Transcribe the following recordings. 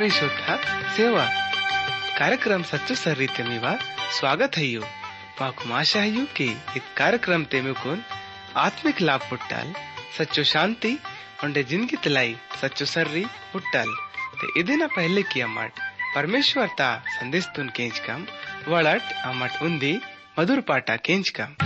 श्रोता सेवा कार्यक्रम सच्चो सर्रीते मीवा स्वागत है माकु आशा है कि इस कार्यक्रम ते मुकुन आत्मिक लाभ पुट्टाल सच्चो शांति उंडे जिंदगी तलाई सच्चो सर्री पुट्टाल ते इदिना पहले की अम्मट परमेश्वर ता संदेश तुन केंच कम वड़ट अम्मट उंदी मधुर पाटा केंच कम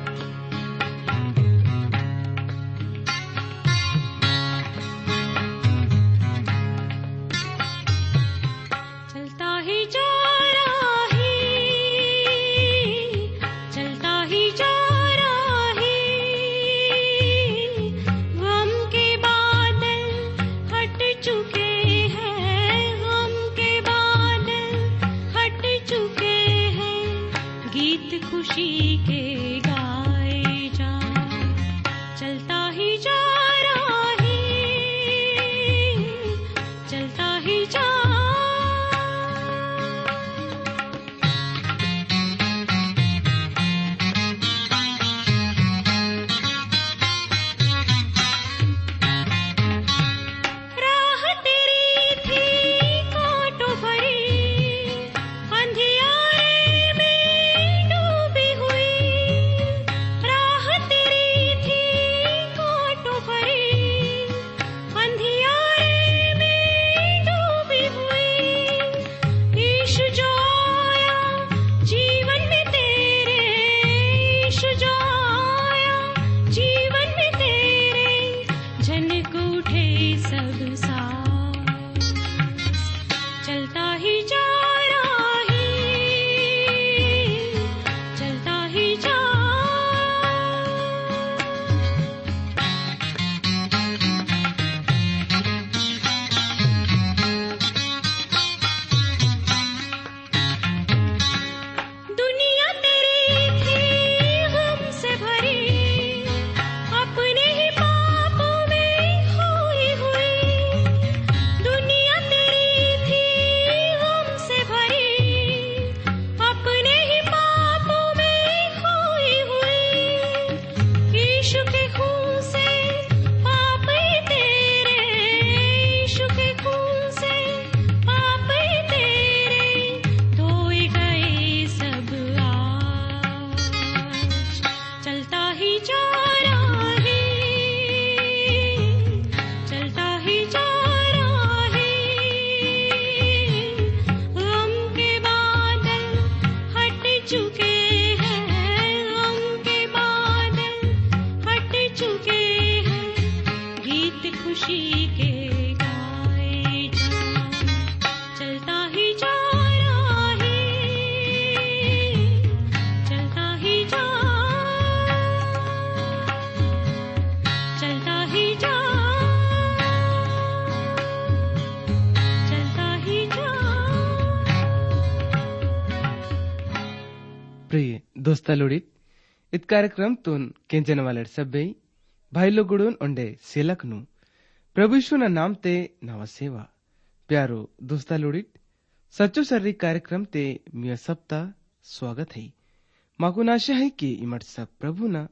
प्रिय दोस्ता लोड़ी इत कार्यक्रम तुन केंजन वाले सब्बे भाई लोगुडून उंडे सेलक नु प्रभु यीशु ना नाम ते नवा सेवा प्यारो दोस्ता लोड़ी सच्चो सर्री कार्यक्रम ते मिया सप्ता स्वागत है माकु आशा है कि इमट सब प्रभु ना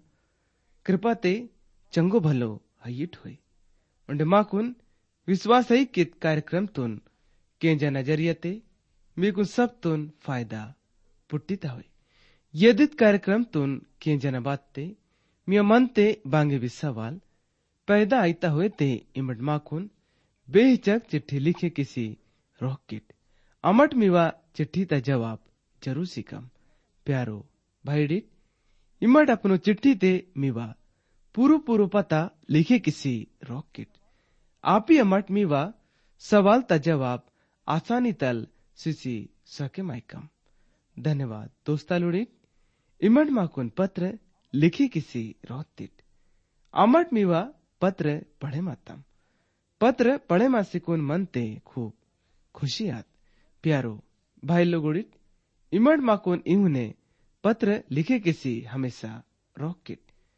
कृपा ते चंगो भलो हयिट होय उंडे माकुन विश्वास है कि कार्यक्रम तुन केंजा नजरिया ते मीकुन सब तुन फायदा पुट्टिता होय यदित कार्यक्रम तुन केंजना बात ते मिया मन ते बांगे भी सवाल पैदा आईता हुए ते इमट माकुन बेहिचक चिट्ठी लिखे किसी रॉकेट अमट मिवा चिट्ठी ता जवाब जरूर सिकम प्यारो भाईडिट इमट अपनो चिट्ठी ते मिवा पूरो पता लिखे किसी रॉकेट आप ही अमट मिवा सवाल ता जवाब आसानी तल सिसी सके माइकम धन्यवाद दोस्ता लुड़ी इमट माकुन पत्र लिखी किसी रोतिट अमट मिवा पत्र पढ़े मातम पत्र पढ़े मा सिकुन मनते खूब खुशी आत प्यारो भाई लोगुड़ित इमट माकुन इहुने पत्र लिखे किसी हमेशा रॉकेट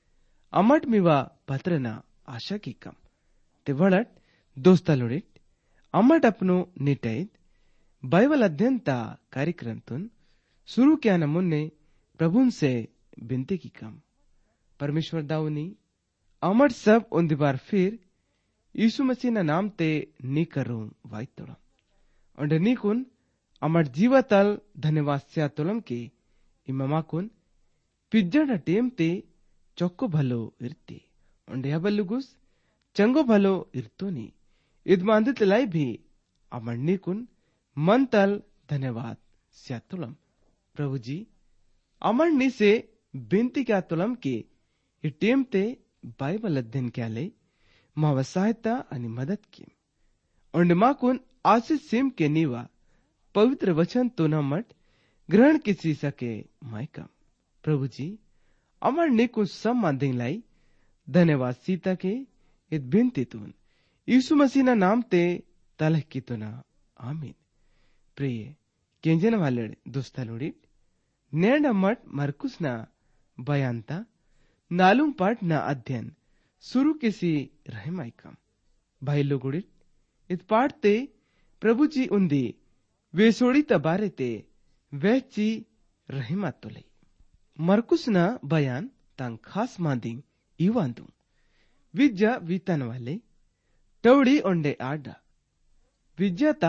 अमट मिवा पत्र ना आशा की कम ते वड़ट दोस्ता लुड़ित अमट अपनो निटैत बाइबल अध्ययन ता कार्यक्रम तुन शुरू क्या नमुन्ने प्रभुन से बिनती की कम परमेश्वर दाऊनी अमर सब उन बार फिर यीशु मसीह ना नाम ते नी करूं वाइतोड़ा onde nikun amar jivatal धन्यवाद स्यातुलम के इमामाकुन पिज्जड़ टेम ते चौक्को भलो इर्ते onde हबल्लुगुस चंगो भलो इर्तोनी इदमांदित लाई भी अमर निकुन मंतल धन्यवाद स्यातुलम प्रभु जी अमर नि से बिनती क्या तुलम के टेम ते बाइबल अध्ययन क्या ले माव सहायता आणि मदत की onde माकुन आशीष सिम के नीवा पवित्र वचन तो न मट ग्रहण किसी सके मायकम प्रभु जी अमर निकुन सब मांदिंग लाई धन्यवाद सीता के इत बिनती तुन यीशु मसीह ना नाम ते तलह की तुना आमीन प्रिय केंजन वाले दोस्तलोड़ी नेड मट मरकुस ना बयानता नालुम पाठ ना अध्ययन शुरू किसी रहे मायकम भाई लोगुड़ी इत पाठ ते प्रभु जी उन्दी वेसोड़ी तबारे ते वहची रहे मातुले मरकुस ना बयान तांग खास मांदिंग इवांदू विज्जा वीतन वाले टवड़ी ओंडे आडा विज्जाता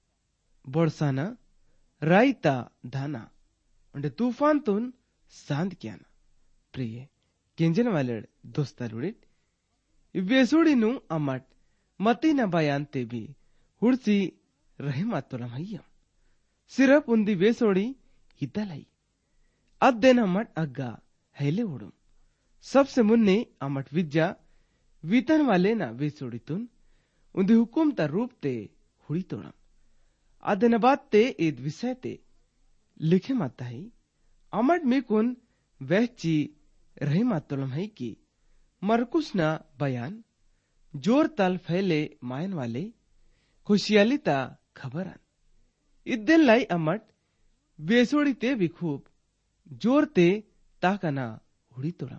बोड़साना रायता धाना ओंडे तूफान तुन सांद कियाना प्रिय केंजन वाले दोस्तालुड़िट वेसोड़ी नु अमट मती न बयान ते भी हुड़सी रहे मातुलम हय्यम सिर्फ उन्दी वेसोड़ी इदलाई अद्देन अमट अग्गा हेले उड़ुम सबसे मुन्ने अमट विज्जा वीतन वाले ना वेसोड़ी तुन उन्दी हुकुम ता रूप ते हुड़ी तोड़म अद्देन बात ते ईद विषय ते लिखे माता है अमट मिकुन वहची रहे मातुलम है कि मरकुस ना बयान जोर तल फैले मायन वाले खुशियाली ता खबरन इद्दन लाई अमट वेसोड़ी ते भी खूब जोर ते ताकना हुड़ी तोड़म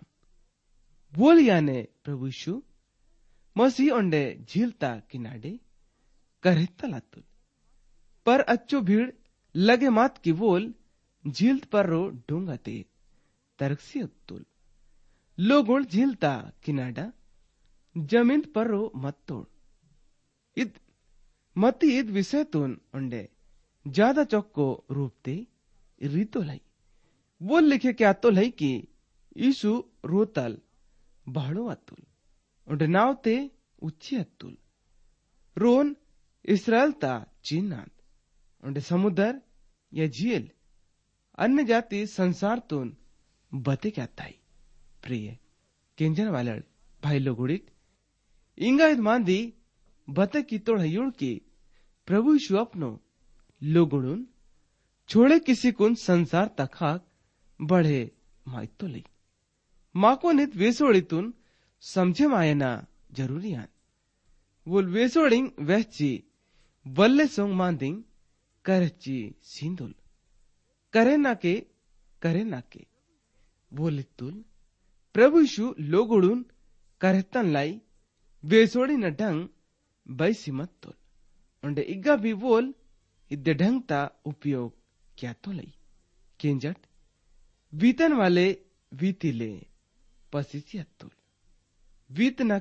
बोल याने प्रभु यीशु मसीह ओंडे झीलता किनाडे करहिता लातुल पर अच्छो भीड़ लगे मात की बोल झीलत पर रो डोंगाते तरक्सी उत्तुल लोगों झीलता किनाडा जमीन पर रो मत तोड़ id मती id विषय तुन ओंडे ज्यादा चौक्को रूपते रीतो लाई बोल लिखे क्या तो लाई कि यीशु रोतल बहड़ो अतुल ओंडे नावते उच्ची अतुल रोन इसराइल ता चीनात ओंडे समुद्र या झील अन्य जाति संसार तुन बते क्या ताई प्रिय केंजन वालड़ भाई लोगुड़ित इंगा मांदी बते की तोड़ हयुड़ की प्रभु यीशु अपनो लोगुड़ुन छोड़े किसी कुन संसार तखाक बढ़े माइतो ली माको नित वेसोड़ितुन समझे मायना जरूरियान वोल वेसोड़िंग वहची बल्ले सोंग मांदिंग करची सिंदुल करे ना के बोलितुल प्रभु यीशु लोगुड़ुन करतन लाई वेसोड़ी न ढंग बैसी मत्तुल उन्डे इग्गा भी बोल इद्दे ढंग ता उपयोग क्या तो लई केंजट वीतन वाले वीतिले पसीसी अत्तुल वीतना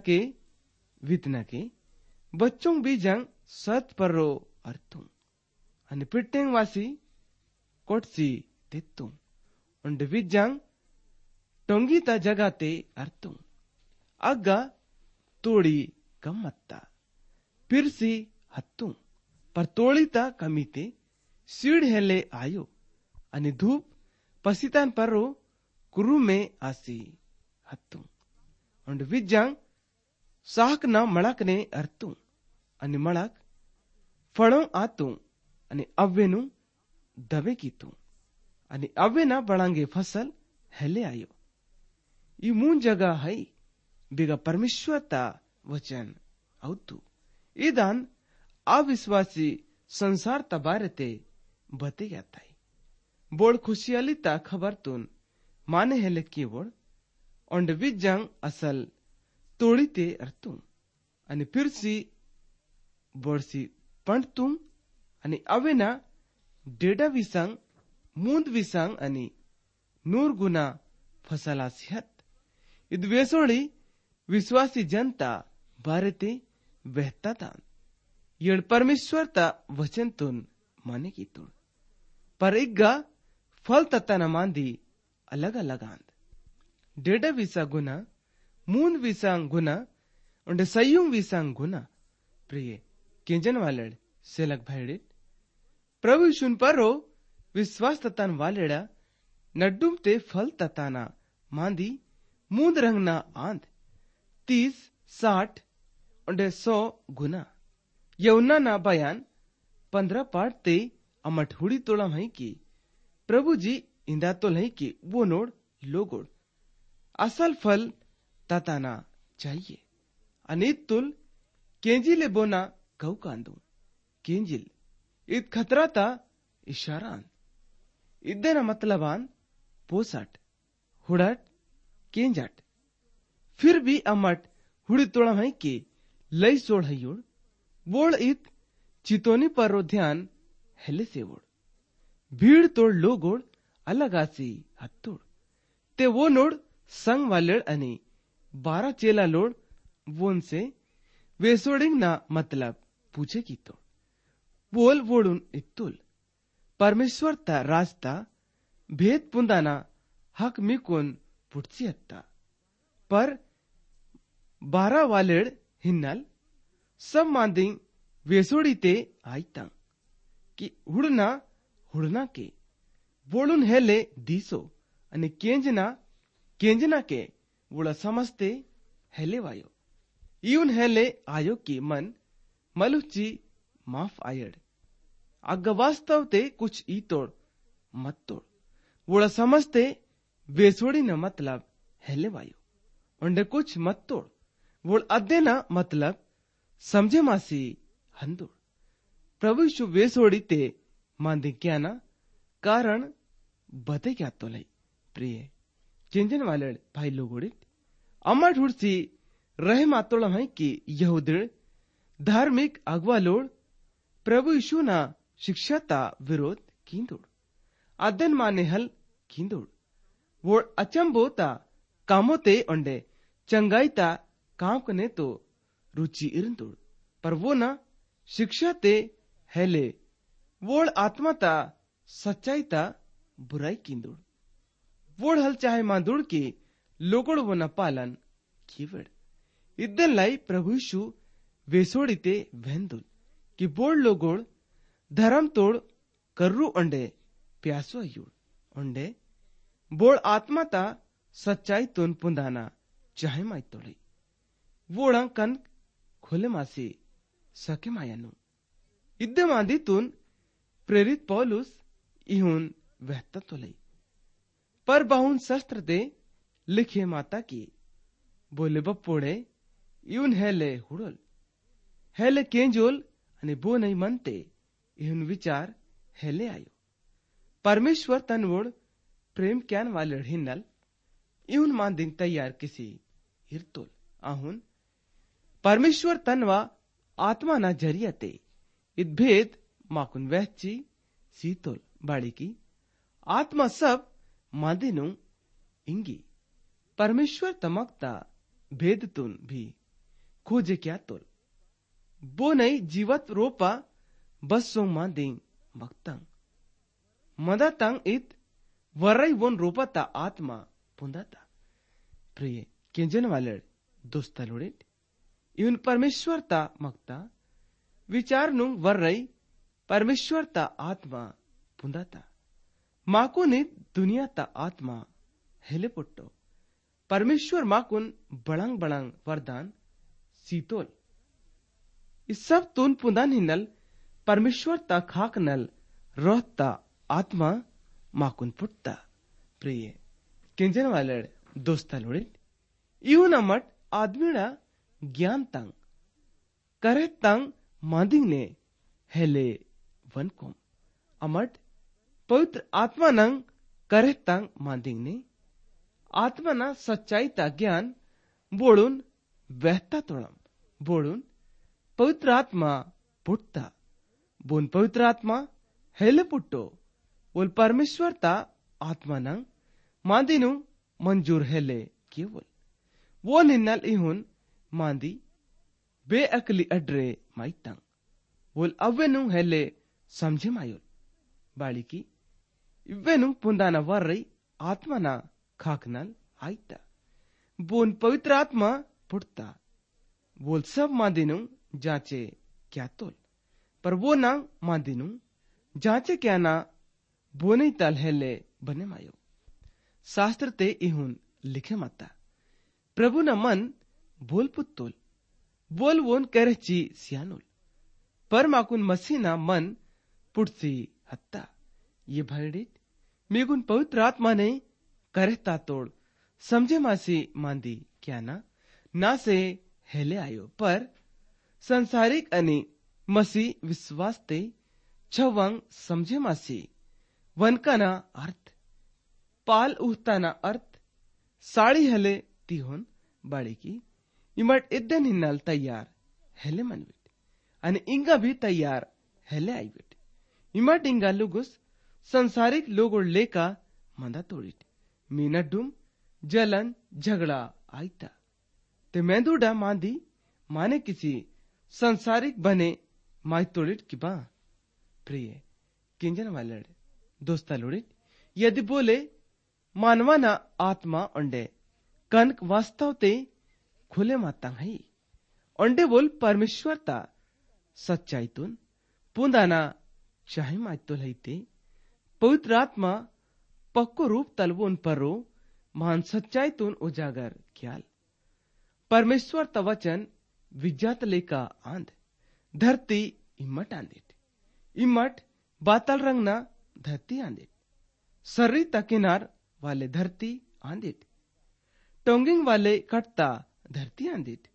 के बच्चों भी जंग सत परो अर्थुं अनि पिट्टेंग वासी कोटसी तेत्तुं उन्डे विजंग टोंगीता जगाते अर्थुं अग्गा तोड़ी कम्मत्ता पिरसी हत्तुं पर तोड़ीता कमीते सीड़ हेले आयो अनि धूप पसितान परो कुरु में आसी हत्तुं उन्डे विजंग साहक ना मड़क ने अर्थुं अनि मड़क फड़ों आतुं अनि अव्वेनु दबे कीतुं अनि अव्वेना बड़ांगे फसल हेले आयो ई मून जगह है बिगा परमेश्वर ता वचन औतु इदान अविश्वासी संसार तबारते बते जाता है बोड़ खुशियाली ता खबर तुन माने हेले की बोड़ ओंड विजंग असल तोड़ीते अर्थुं अनि फिरसी बोड़सी पंडतुं अनि अवेना डेडा विसंग मूंद विसंग अनि नूर गुना फसला सिहत इद्वेसोड़ी विश्वासी जनता भारते बहता तान येड परमेश्वर ता वचन तुन माने की तोड़ पर इग्गा फल तत्ताना मांदी अलग अलग आंद डेढ़ विसा गुना मून विसांग गुना उंडे सयुंग विसांग गुना प्रिय केंजन वालेड सेलक भाईडित प्रभु शुन परो विश्वास ततान वालेडा नड्डुम ते फल तताना मांदी मूंद रंगना आंद 30, 60 उंडे 100 गुना यौना ना बयान 15 पाठ ते अमठ हुड़ी तोड़म है कि प्रभु जी इंदा तो नहीं कि वो नोड लोगोड़ असल फल तताना चाहिए अनित तुल केंजिले बोना कऊ कांदू केंजिल इत खतरा ता इशारान इद्देना मतलबान पोसट हुड़ट केंजट फिर भी अमट हुड़ी तोड़म है कि लई सोड़ हयुड़ वोड़ इत चितोनी पर ध्यान हेले से वोड़ भीड़ तोड़ लोगोड़ अलगासी हत्तोड़ ते वो नोड़ संग वालेड़ अनि 12 चेला लोड़ वोन से वेसोडिंग ना मतलब पूछे की तो बोल वोड़ुन इत्तुल परमेश्वर ता रास्ता भेद पुंदाना हक मिकोन पुटसी हत्ता पर 12 वालेड़ हिन्नल सब मांदिंग वेसोड़ी ते आईता कि हुड़ना के बोलुन हेले दीसो अनि केंजना के वोड़ा समझते हेले वायो इउन हेले आयो की मन मलुची माफ आयड़ अग्ग वास्तव ते कुछ ई तोड़ मत तोड़ वोड़ा समझते वेसोड़ी न मतलब हेले वायो उंडे कुछ मत तोड़ वोड़ अद्दे न मतलब समझे मासी हंदोड़ प्रभु यीशु वेसोड़ी ते मांदी क्या ना कारण बते क्या तो लई प्रिय चिंजन वाले भाई लोगोड़ी अम्मा ढूंढसी रहे मातोड़म है कि यहूदी धार्मिक अगवा लोड़ प्रभु यीशु ना शिक्षा ता विरोध कींदोड़ अदन माने हल कींदोड़ वो अचंबो ता कामो ते ओंडे चंगाई ता काम कने तो रुचि इरंदोड़ पर वो ना शिक्षा ते हेले वोड़ आत्मा ता सच्चाई ता बुराई कींदोड़ वोड़ हल चाहे मांदोड़ की लोगोड़ वो न पालन कीवड़ इद्दन लाई प्रभु यीशु वेसोड़ीते वेंदुल कि बोड़ लोगोड़ धर्म तोड़ कर्रू ओंडे प्यासो अयुड़ ओंडे बोड़ आत्मा ता सच्चाई तुन पुंदाना चाहे माई तोड़े वोड़ा कन खोले मासी सके मायानु इद्दे मांदी तुन प्रेरित पौलुस इहुन वहता तोले पर बाहुन शस्त्र दे लिखे माता की बोले बप्पोड़े इउन हेले हुड़ोल हेले केंजोल अनि बो नहीं मनते इहुन विचार हेले आयो परमेश्वर तनवोड़ प्रेम क्यान वाले हिन्नल इहुन मांदिंग तैयार किसी हिरतोल आहुन परमेश्वर तनवा आत्मा ना जरियते इद्भेद माकुन वहची सीतोल बाड़ी की आत्मा सब मादिनु इंगी परमेश्वर तमकता भेद तुन भी खोजे क्या तोल बो नहीं जीवत रोपा बस सो मादिंग मक्तंग मदा तंग इत वरई वोन रोपता आत्मा पुंदाता प्रिय केंजन वाले दोस्ता लोड़े इवन परमेश्वर ता मक्ता विचार नुंग वर्रई परमेश्वर ता आत्मा पुंदाता माकुन दुनिया ता आत्मा हेले पुट्टो परमेश्वर माकुन बड़ंग बड़ंग वरदान सीतोल इस सब तुन पुंदान हिनल परमेश्वर ता खाक नल रोहता आत्मा माकुन पुट्टा प्रिय किंजन वाले दोस्ता लोड़े इवन अमट आदमीड़ा ज्ञान तंग करे तंग मादिंग ने हेले वन कोम अमट पवित्र आत्मा नंग करे तंग मादिंग ने आत्मा ना सच्चाई ता ज्ञान बोड़ुन वहता तोड़म बोड़ुन पवित्र आत्मा पुट्टा बोन पवित्र आत्मा हेले पुट्टो बोल परमेश्वर ता आत्मा नंग मादिनु मंजूर हेले केवल वो निन्नल इहुन मांदी बेअकली अड्रे माइतंग बोल अव्वेनु हेले समझे मायोल बाड़ी की इव्वेनु पुंदाना वर्रई आत्मना खाकनल आईता बोन पवित्र आत्मा पुटता बोल सब मादिनु जांचे क्या तोल पर वो ना मादिनु जांचे क्या ना बोने तल हेले बने मायो शास्त्र ते इहुन लिखे मता प्रभु न मन बोल पुत्तोल बोल वोन करची सियानुल पर माकुन मसीना मन पुटसी हत्ता ये भरडीत मेगुन पवित्र आत्मा ने करता तोड़ समझे मासी मांदी क्या ना से हेले आयो पर संसारिक अनि मसी विश्वास ते छवंग समझे मासी वनकाना अर्थ पाल उहताना अर्थ साड़ी हेले तिहोन बाड़ी की इमट इद्दन हिन्नल तैयार हेले मनविट आणि इंगा भी तैयार हेले आईविट इमट इंगा लुगुस संसारिक लोगों लेका मंदा तोड़िट मीनड्डुम जलन झगड़ा आईता ते मेंदुडा मांदी माने किसी संसारिक बने माई तोड़िट की बा प्रिय किंजन वालड़ दोस्ता लोड़िट यदि बोले मानवाना आत्मा अंडे कनक वास्तव ते खुले माता है अंडे बोल परमेश्वरता सच्चाईतून पुंदाना चाहे मायतोल हैते पवित्र आत्मा पक्को रूप तलवोन परो महान सच्चाईतून उजागर क्याल परमेश्वर वचन विज्ञात लेका आंध धरती इम्मट आंदिट इम्मट बातल रंगना धरती आंदिट सर्री तकिनार वाले धरती आंदिट टोंगिंग वाले कटता धरती आंदिट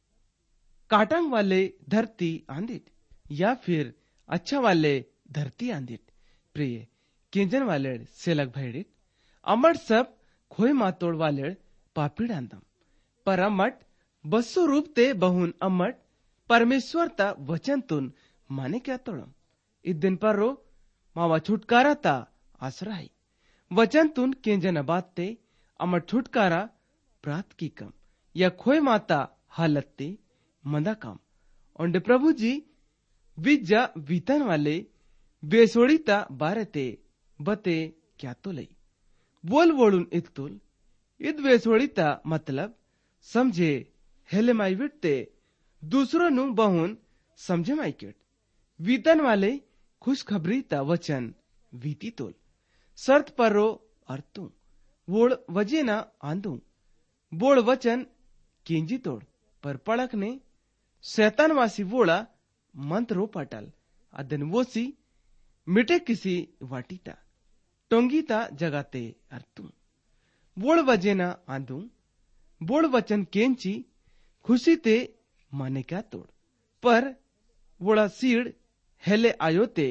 काटंग वाले धरती आंदिट या फिर अच्छा वाले धरती आंदिट प्रिय किंजन वाले सेलक भैडिट अमट सब खोई मातोड़ वाले पापीड़ आंदम पर अमट बस्सो रूप ते बहुन अमट परमेश्वर ता वचन तुन माने क्या तोड़म इस दिन पर रो मावा छुटकारा ता आसरा है वचन तुन किंजन बात ते अमट छुटकारा प्राप्त की कम या खोई माता हालत ते मंदा काम और प्रभु जी विज्जा वीतन वाले बेसोड़ीता बारे ते बते क्या तो लई बोल वोड़ुन इतुल इद बेसोड़ीता मतलब समझे हेले माई विटते दूसरों नु बहुन समझे माई किट वीतन वाले खुशखबरी ता वचन वीती तोल सर्त परो अर्थू वोड़ वजे ना आंदू बोड़ वचन केंजी तोड़ पर पड़क ने शैतान वासी वोड़ा मंत्रो पटल अदन वोसी मिटे किसी वाटीता टोंगीता जगाते अर्थू बोड़ वजे ना आंदू बोड़ वचन केंची खुशी ते माने क्या तोड़ पर वोड़ा सीड़ हेले आयोते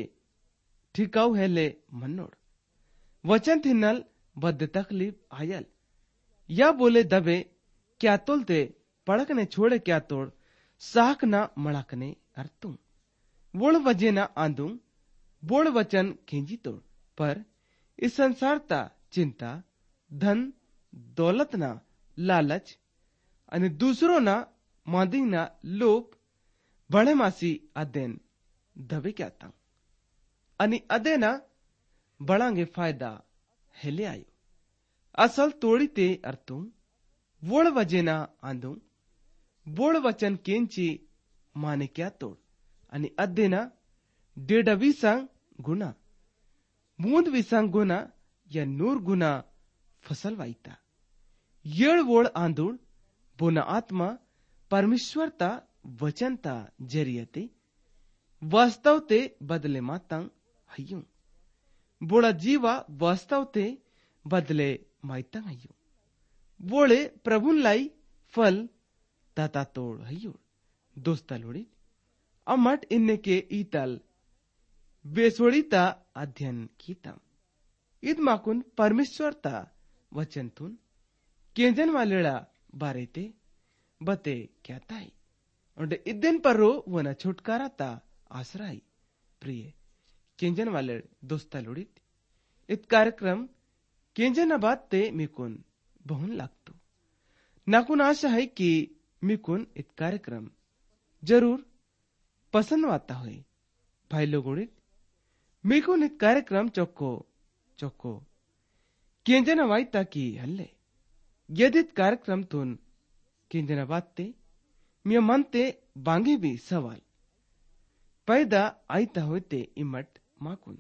ठिकाऊ हेले मन्नोड़ वचन थिन्नल बद्द तकलीफ आयल या बोले दबे क्या तोलते पड़कने छोड़े क्या तोड़ साहक ना मड़कने अर्थू वोड़ वजे ना आंदू बोड़ वचन खींची तोड़ पर इस संसार ता चिंता धन दौलत ना लालच અને दूसरों मांदिंगना लोभ बड़े मासी अदेन दबे क्या तंग अनि अदेना बड़ांगे फायदा हेले आयो असल तोड़ी ते अर्थू वोड़ वजेना आंदू बोड़ वचन केंची माने क्या तोड़ अनि अदेना डेढ़ विसंग गुना मूंद विसंग गुना या नूर गुना फसल वाईता येड़ वोड़ आंदूड़ बोना आत्मा परमेश्वरता वचनता जरियते वास्तव ते बदले मातंग हयू बोड़ा जीवा वास्तव ते बदले माइतंग हयू बोले प्रभुन लाई फल ताता तोड़ हयू दोस्ता लोड़ी अमट इन्ने के ईतल बेसोड़ीता अध्ययन कीतम इद माकुन परमेश्वरता वचन तुन केंजन वालेड़ा बारे ते बते क्या ताई और इद्दन पर रो वना छुटकारा ता आसराई प्रिय केंजन वाले दोस्ता लोड़ित इत कार्यक्रम केंजन बात ते मिकुन बहुन लागतो नाकुन आशा है कि मिकुन इत कार्यक्रम जरूर पसंद आता हुए भाई लोगों मीको नित कार्यक्रम चौको चौको केंजना वाई ताकि हल्ले यदित कार्यक्रम तुन केंजना बातते मिया मनते बांगे भी सवाल पैदा आईता होते इमट माकुन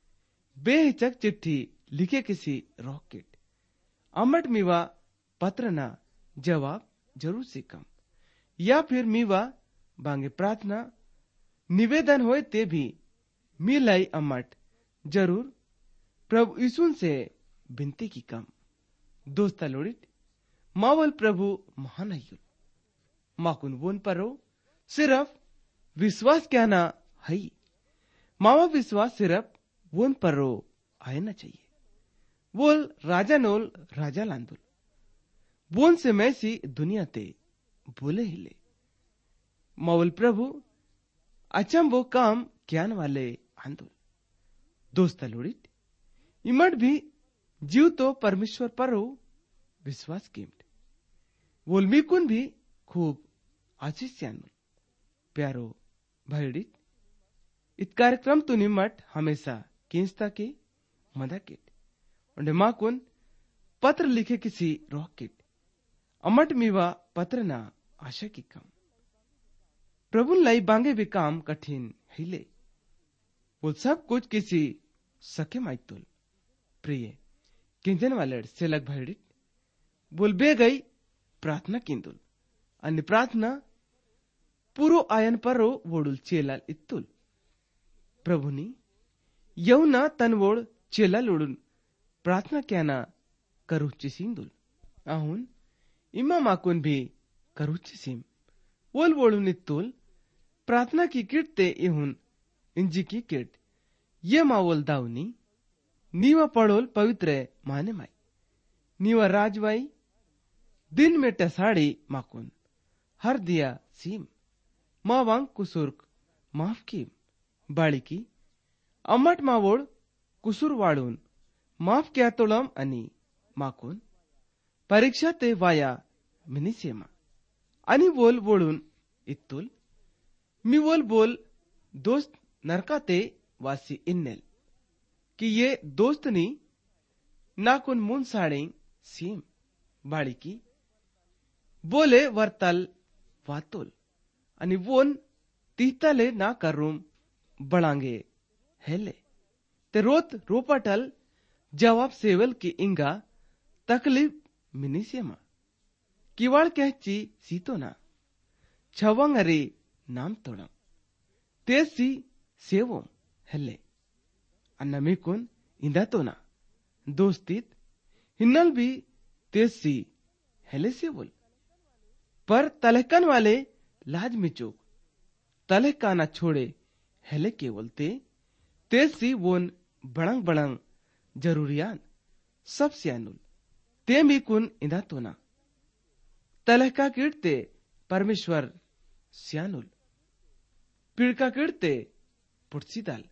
बेहिचक चिट्ठी लिखे किसी रॉकेट अमट मीवा पत्र ना जवाब जरूर से कम या फिर मीवा बांगे प्रार्थना निवेदन होए ते भी मिलाई अमट जरूर प्रभु यीशु से बिनती की कम दोस्ता लोड़ित मावल प्रभु महान अयुल माकुन वोन परो सिर्फ विश्वास क्या ना है मावा विश्वास सिर्फ वोन परो आए ना चाहिए वोल राजा नोल राजा लांदुल वोन से मैसी दुनिया ते बोले हिले मावल प्रभु अचंबो काम ज्ञान वाले आंदोल दोस्ता लोड़ित इमट भी जीव तो परमेश्वर पर हो विश्वास कीमत वोल मीकुन भी खूब आशीष प्यारो भाईडित इत कार्यक्रम तो निमट हमेशा केंस्ता के मदाकेट उन्हें माकुन पत्र लिखे किसी रॉकेट अमट मीवा पत्र ना आशा की कम प्रभु लाई बांगे भी काम कठिन हिले वो सब कुछ किसी सके माइतुल प्रिय किंजन वाले से लग भाईडित बोल बे गई प्रार्थना किंदुल अन्य प्रार्थना पूरो आयन परो वोडुल चेलाल इत्तुल प्रभुनी यौना तनवोड चेलाल उडुन प्रार्थना क्याना करुच्ची सिंदुल आहुन इमा माकुन भी करुच्ची सिम वोल वोडुन इत्तुल प्रार्थना की किटते इहुन इंजी की किट ये मावोल दाउनी नीवा पड़ोल पवित्र माने माई नीवा राजवाई दिन में टसाड़ी माकुन हर दिया सीम मावांग कुसुर्क माफ की बाड़ी की अम्मट मावोड़ कुसुर वाड़ून माफ क्या तोलम अनि माकुन परीक्षा ते वाया मिनिसेमा अनि वोल वोड़ून इत्तुल मी वोल बोल दोस्त नरकाते वासी इन्नेल कि ये दोस्तनी नाकुन मुन साड़ें सीम बाड़ी की बोले वर्तल वातुल अनि वोन तीतले ना करूम बढ़ांगे हेले ते रोत रोपटल जवाब सेवल की इंगा तकलीफ मिनिसियमा किवाड़ कहची सीतो ना छवंग अरे नाम तोड़म तेसी सेवो हेले अन्नमिकुन इंदा तो ना दोस्तीत हिन्नल भी तेसी हेले सेवल पर तलहकन वाले लाज में चूक तलहकाना छोड़े हेले केवल तेसी वोन बड़ंग बड़ंग जरूरियान सब सियानुल ते मीकुन इंदा तो ना तलहका कीड़ते परमेश्वर सियानुल पिड़का कीड़ते पुटसी दाल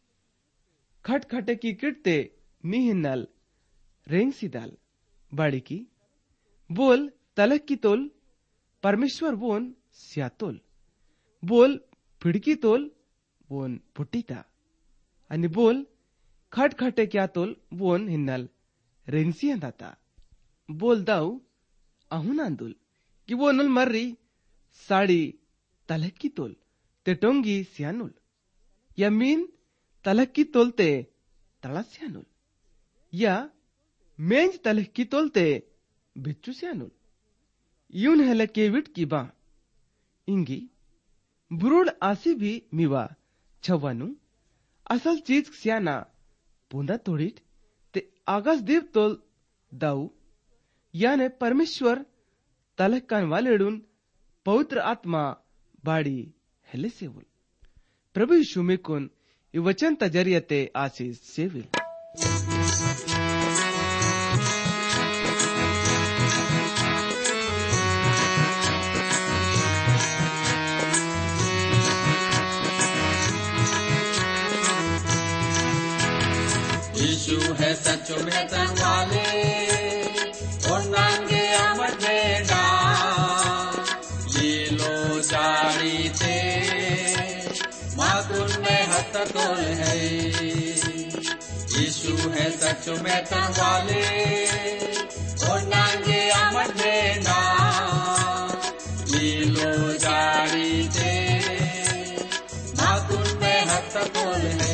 खटखटे की कीड़ते निहिन्नल रेंगसी दाल बाड़ी की बोल तलक की तोल परमेश्वर वोन स्यातोल बोल फिड़की तोल वोन पुट्टीता अनि बोल खटखटे क्या तोल वोन हिन्नल रेंगसी अंदाता बोल दाऊ अहुन आंदुल कि वो नल मर्री साड़ी तलक की तोल ते टोंगी सियानुल यमीन तलक की तोलते तला सियानुल या मेंज तलक की तोलते बिच्चू सियानुल यून हेले केविट की बा इंगी बुरुड़ आसी भी मिवा छवानु असल चीज सियाना पुंदा तोड़ीट ते आगास देव तोल दाऊ याने परमेश्वर तलहकान वालेडून पवित्र आत्मा बाड़ी हेले सेवुल प्रभु यीशु में कुन ये वचन तजरियते आशीष सेविल यीशु है सच में वाले और नांगे अमर बेड़ा ये लो जाड़ी थे माकुन में हत सच में तंवाले ओ नांगे अमर देना लीलो जारी दे माकुन में हत तोल है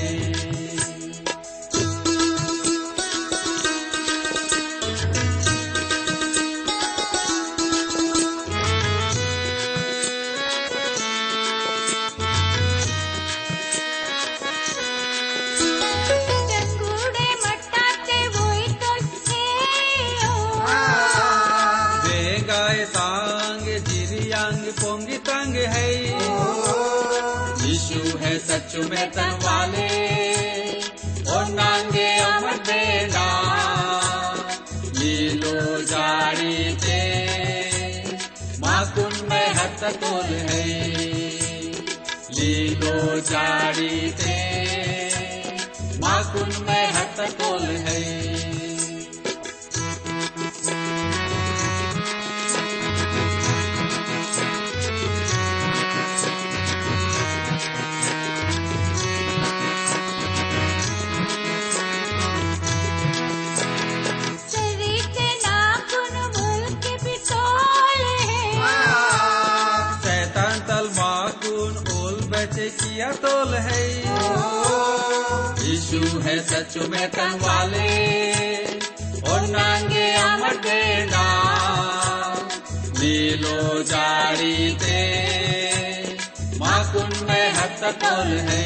सच में तंवाले ओ नांगे अमर देना लीलो जारी ते माकुन में हत तोल है लीलो जारी ते माकुन में हत तोल है किया तोल है यीशु है सच में तंवाले और नांगे अमर देना लीलो जारी ते माकुन में हत तोल है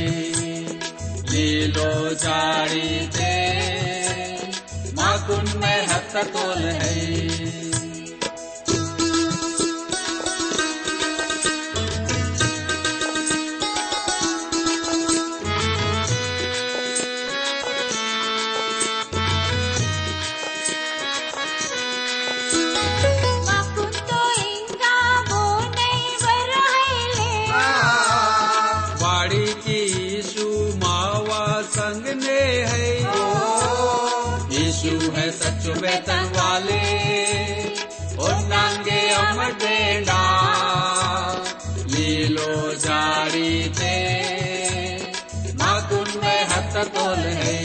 लीलो जारी ते माकुन में हत तोल है सच में तंवाले और नांगे अमर देना लीलो जारी ते माकुन में हत तोल है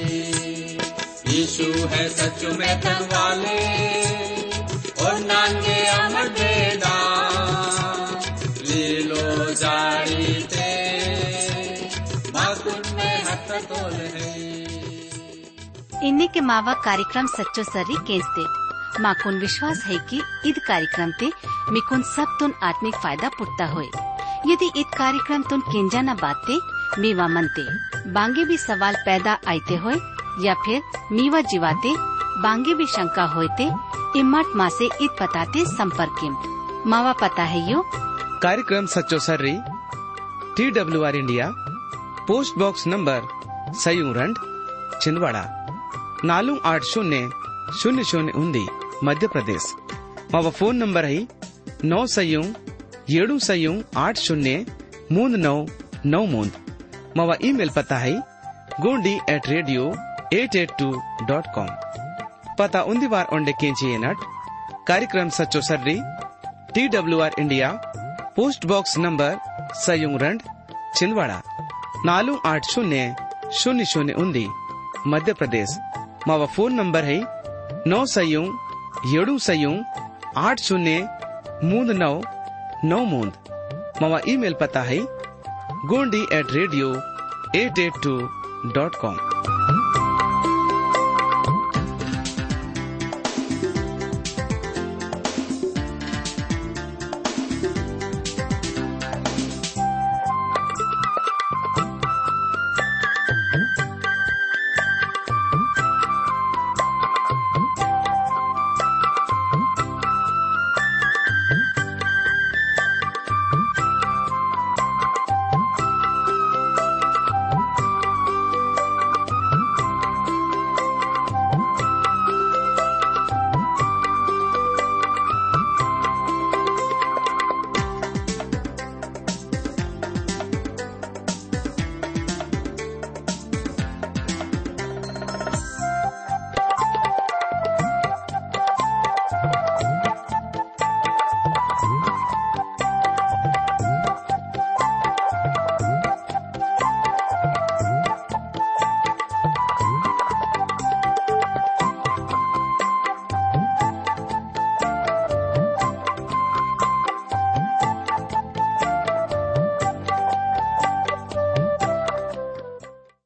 यीशु है सच में तंवाले और नांगे अमर देना लीलो जारी ते माकुन में हत तोल है ಇನ್ನಕ್ಕೆ ಮಾವ ಕಾರ್ಯಕ್ರಮ ಸಚ್ಚೋ ಸರ್ರಿ ಕೇಂಸ್ತೆ ಮಾಕುನ್ विश्वास है कि इद कार्यक्रम ते मिकुन सब तुन आत्मिक फायदा पुटता होए यदि इत कार्यक्रम तुन केंजाना बाते मीवा मनते बांगे भी सवाल पैदा आते होए या फिर मीवा जीवाते बांगे भी शंका होते इम्मत माँ से इत पताते संपर्क मावा पता है यो कार्यक्रम सच्चो सर्री TWR India post box number सयूरंड छिंदवाड़ा 4800 मध्य प्रदेश मावा फोन नंबर है 9 मावा ईमेल पता है gondi@radio882.com पता उन्दी बार ओंडे केंची नट कार्यक्रम सच्चो सर्री TWR India post box number सयूरंड छिंदवाड़ा 4800 मध्य प्रदेश मावा फोन नंबर है 9 मावा ईमेल पता है gondi@radio882.com